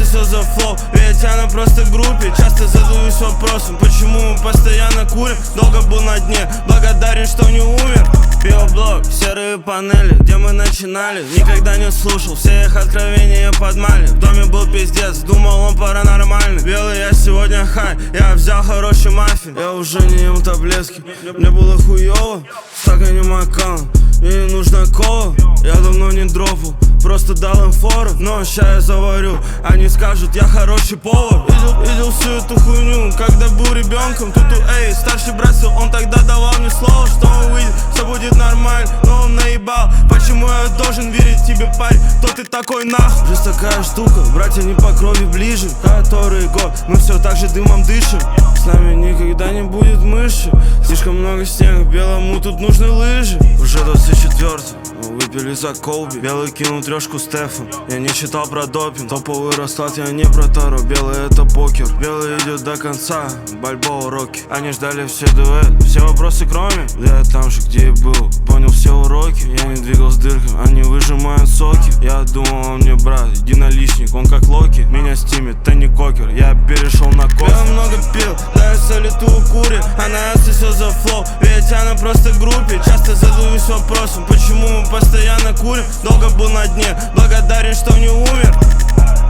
все за флоу, ведь она просто в группе. Часто задаюсь вопросом, почему мы постоянно курим. Долго был на дне, благодарен, что не умер. Биоблок, серые панели, где мы начинали. Никогда не слушал, все их откровения подмали. В доме был пиздец, думал он паранормальный. Белый, я сегодня хай, я взял хороший маффин. Я уже не ем таблетки, мне было хуёво. В стакане макан, мне не нужна кола. Я давно не дропал, просто дал им фору. Но ща я заварю, они скажут, я хороший повар. Видел всю эту хуйню, когда был ребенком. Тут эй, старший брат, он тогда давал мне слово, что он выйдет, все будет нормально, но он наебал. Почему я должен верить тебе, парень? Кто ты такой нахуй? Жизнь такая штука, братья не по крови ближе. Который год, мы все так же дымом дышим. С нами никогда не будет мыши. Слишком много снега, белому тут нужны лыжи. Уже 24-й, мы выпили за Колби. Белый кинул трешку Стефан, я не читал про допинг. Топовый расклад, я не про Таро. Белый это покер, белый идет до конца. Бальбоа, Рокки, они ждали все дуэт. Все вопросы кроме, да я там же, где и был. Понял все уроки, я не двигал с дырками, они выжимают соки. Я думал, он мне брат, единоличник, он как Локи. Меня стимит, ты не кокер, я перешел на кофе. Я много пил, да я солитую курит. Она отсосет за флоу, ведь она просто в группе. Часто задаюсь вопросом, почему мы постоянно курим. Долго был на дне, благодарен, что не умер.